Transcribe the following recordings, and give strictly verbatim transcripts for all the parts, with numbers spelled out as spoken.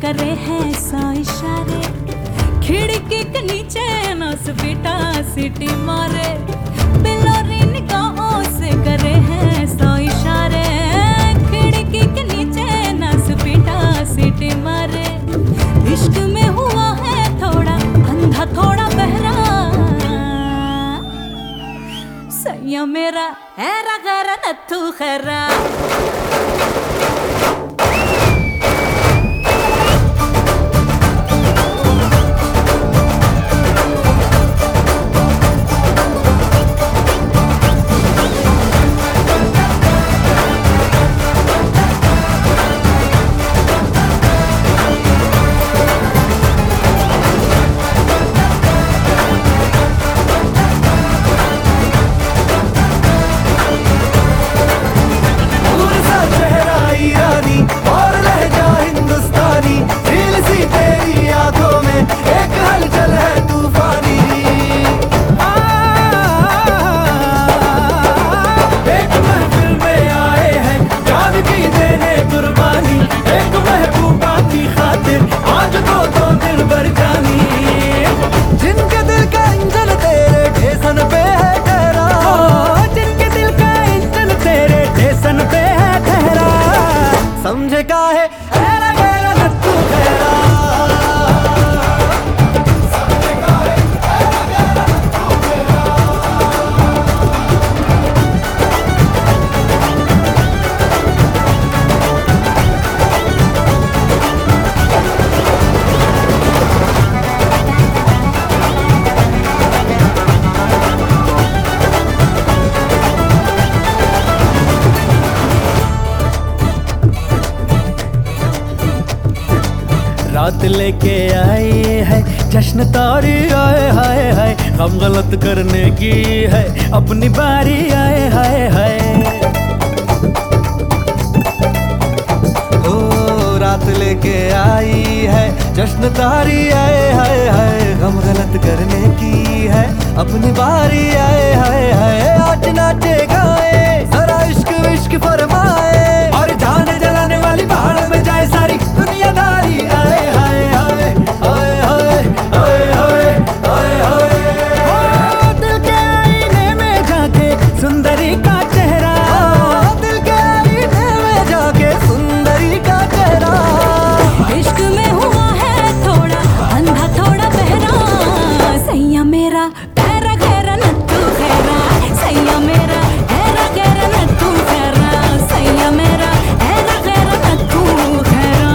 करे हैं सौ इशारे, खिड़की के नीचे नस बेटा सीटी मारे, बिलोरी निगाहों से करे हैं सौ इशारे, खिड़की के नीचे नस बेटा सीटी मारे। इश्क में हुआ है थोड़ा अंधा थोड़ा बहरा, सैया मेरा हैरा गैरा नत्थू खैरा। समझे का है हैरा गैरा नत्थू खैरा। रात लेके आई है जश्न तारी आए हाय हाय, हम गलत करने की है अपनी बारी आए हाय हाय। ओ रात लेके आई है जश्न तारी आए हाय हाय, हम गलत करने की है अपनी बारी आए हाय हाय। आज नाचे गाए जरा इश्क विश्क फरमाए, और जाने जलाने वाली पहाड़ में जाए सारी दुनियादारी आए हाय हाय हाय हाय हाय हाय हाय। दिल के आईने में जाके सुंदरी का चेहरा, दिल के आईने में जाके सुंदरी का चेहरा। इश्क में हुआ है थोड़ा अंधा थोड़ा बहरा, सैया मेरा हैरा गैरा नत्थू खैरा, सैया मेरा हैरा गैरा नत्थू खैरा, सैया मेरा हैरा गैरा नत्थू खैरा।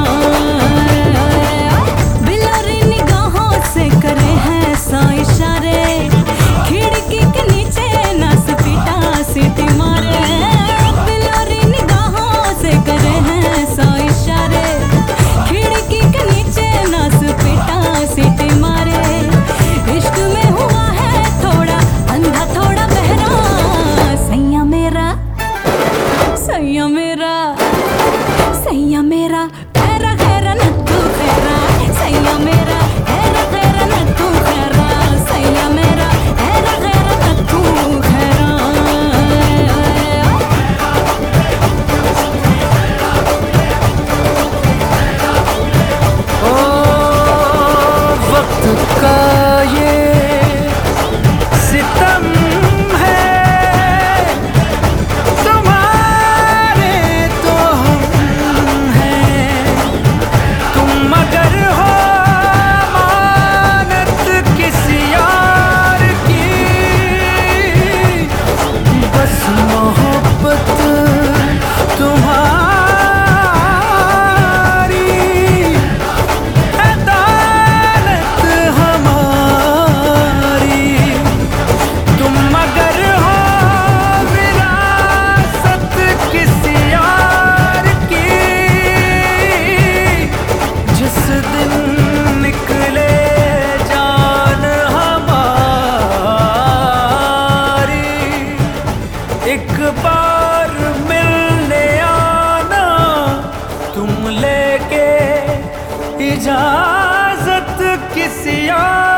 बिलोरी निगाहों से करे हैं सौ इशारे, खिड़की के नीचे नस पीटा सीटी मारे, बिलोरी निगाहों से करे हैं सौ इशारे, खिड़की के नीचे नस पीटा सीटी मारे। इश्क में हुआ है थोड़ा अंधा थोड़ा बहरा, सैया मेरा सैया मेरा सैया मेरा हैरा गैरा नत्थू खैरा, सैया मेरा हैरा गैरा नत्थू खैरा, सैया मेरा हैरा गैरा नत्थू खैरा। ओ वक्त का ये सितम है, तुम्हारे तो हम हैं, तुम अगर हो मानत किसी यार की, बस मोहब्बत तुम्हारी अदालत हमारी। तुम अगर हो विरासत किसी यार की, जिस दिन निकले जान हमारी, एक बार मिलने आना तुम लेके इजाजत किसी और